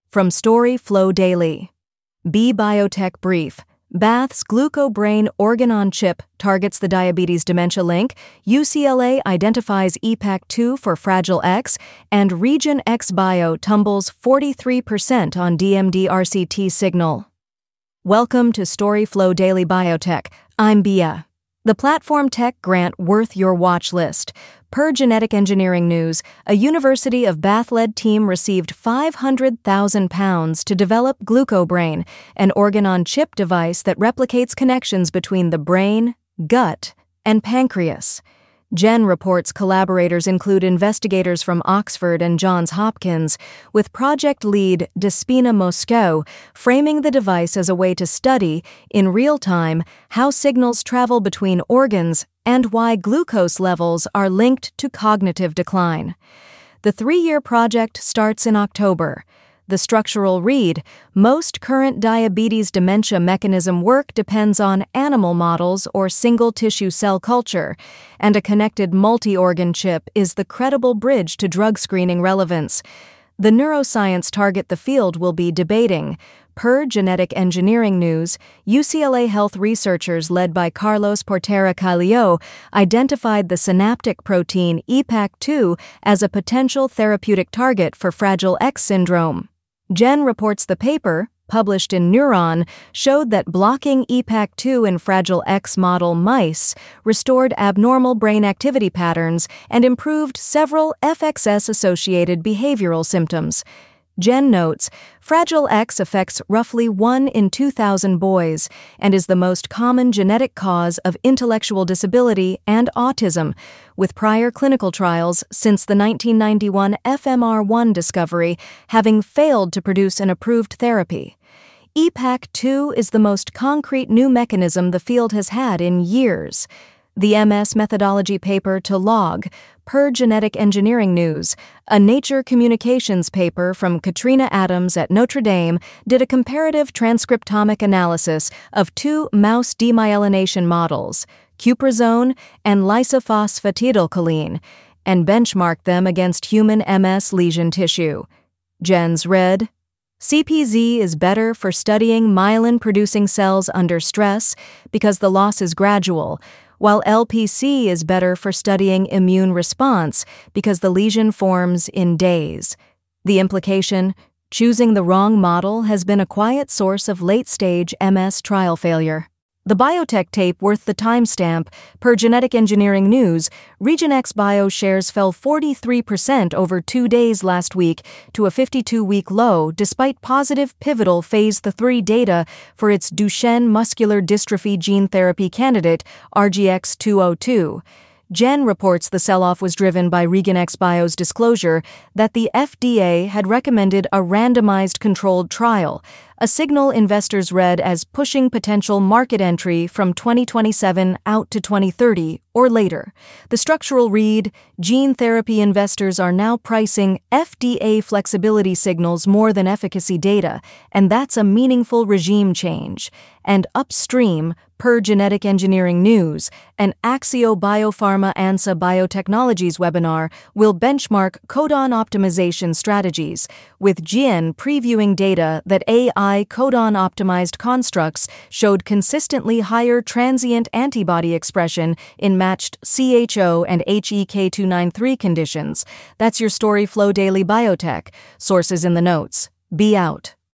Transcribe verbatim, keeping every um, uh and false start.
From Story Flow Daily. B Biotech Brief. Bath's GlucoBrain organ-on-chip targets the diabetes dementia link, U C L A identifies E P A C two for Fragile X, and REGENXBIO tumbles forty-three percent on D M D R C T signal. Welcome to Story Flow Daily Biotech. I'm Bia. The platform tech grant worth your watch list. Per Genetic Engineering News, a University of Bath-led team received five hundred thousand pounds to develop GlucoBrain, an organ-on-chip device that replicates connections between the brain, gut, and pancreas. Gen reports collaborators include investigators from Oxford and Johns Hopkins, with project lead Despina Moscow framing the device as a way to study, in real time, how signals travel between organs and why glucose levels are linked to cognitive decline. The three-year project starts in October. The structural read, most current diabetes dementia mechanism work depends on animal models or single-tissue cell culture, and a connected multi-organ chip is the credible bridge to drug screening relevance. The neuroscience target the field will be debating. Per Genetic Engineering News, U C L A health researchers led by Carlos Portera Calio identified the synaptic protein E P A C two as a potential therapeutic target for Fragile X syndrome. Gen reports the paper, published in Neuron, showed that blocking E P A C two in Fragile X model mice restored abnormal brain activity patterns and improved several F X S-associated behavioral symptoms. Gen notes, Fragile X affects roughly one in two thousand boys and is the most common genetic cause of intellectual disability and autism, with prior clinical trials since the nineteen ninety-one F M R one discovery having failed to produce an approved therapy. E P A C two is the most concrete new mechanism the field has had in years. The M S methodology paper to log, Per Genetic Engineering News, a Nature Communications paper from Katrina Adams at Notre Dame did a comparative transcriptomic analysis of two mouse demyelination models, cuprizone and lysophosphatidylcholine, and benchmarked them against human M S lesion tissue. Gens read, C P Z is better for studying myelin-producing cells under stress because the loss is gradual, while L P C is better for studying immune response because the lesion forms in days. The implication, choosing the wrong model has been a quiet source of late-stage M S trial failure. The biotech tape worth the timestamp. Per Genetic Engineering News, REGENXBIO shares fell forty-three percent over two days last week to a fifty-two-week low despite positive pivotal phase three data for its Duchenne muscular dystrophy gene therapy candidate R G X two oh two. Gen reports the sell-off was driven by REGENXBIO's disclosure that the F D A had recommended a randomized controlled trial, a signal investors read as pushing potential market entry from twenty twenty-seven out to twenty thirty or later. The structural read, gene therapy investors are now pricing F D A flexibility signals more than efficacy data, and that's a meaningful regime change. And upstream, Per Genetic Engineering News, an Axio Biopharma ANSA Biotechnologies webinar will benchmark codon optimization strategies, with G N previewing data that A I codon-optimized constructs showed consistently higher transient antibody expression in matched C H O and H E K two ninety-three conditions. That's your Story Flow Daily Biotech. Sources in the notes. Be out.